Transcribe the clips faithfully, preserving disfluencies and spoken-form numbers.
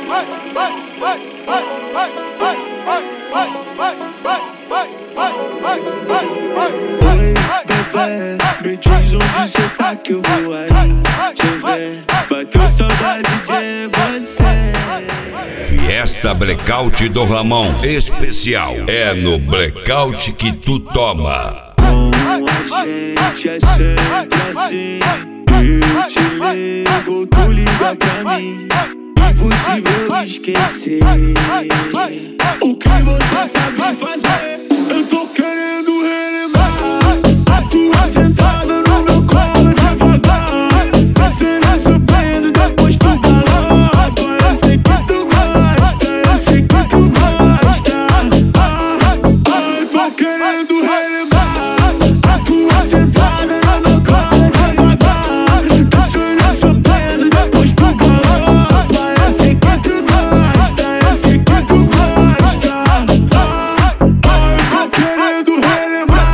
bebê, me diz onde cê tá que eu vou aí te ver. Bateu saudade de você. Fiesta Blackout do Ramon especial. É no Blackout que tu toma. Com a gente é sempre assim. Eu te ligo, tu liga pra mim. Impossível esquecer o que você sabe fazer. Eu tô querendo relembrar a tua sentada no meu colo devagar, descendo essa pena depois tu galopa. Eu sei que tu gosta, eu sei que tu gosta. Ah, ah, eu tô querendo relembrar a tua sentada no meu colo devagar, descendo essa pena depois tu galopa. Eu sei que tu gosta, eu sei que tu gosta. Ah, ah, eu tô querendo relembrar.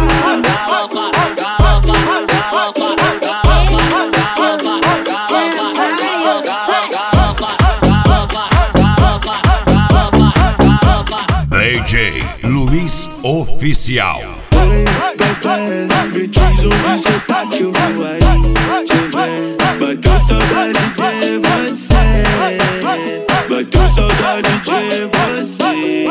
D J Luiz Oficial. Oi, bebê, me diz onde cê tá que eu vou aí te ver. Bateu saudade de você, bateu saudade de você.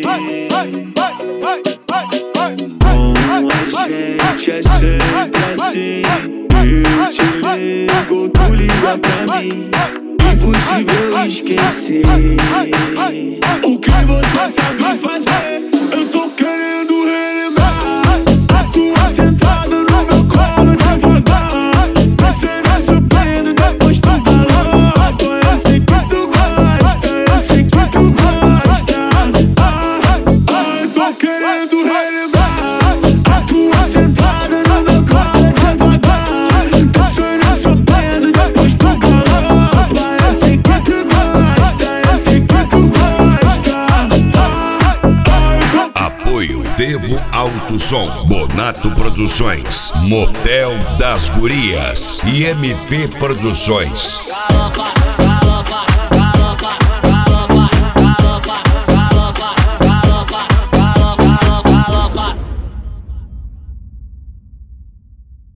Com a gente é sempre assim. Eu te ligo, tu liga pra mim. Impossível esquecer o que você sabe fazer. Eu tô querendo relembrar a tua sentada no meu colo devagar, descendo essa pena depois tu galopa. Eu sei que tu gosta, eu sei que tu gosta. Ah, ah, eu tô querendo relembrar a tua sentada no meu colo devagar, descendo essa pena depois tu galopa. Eu sei que tu gosta, eu sei que tu gosta. Ah, ah, eu tô Apoio Devo Alto Som, Bonato Produções, Motel das Gurias e M P Produções.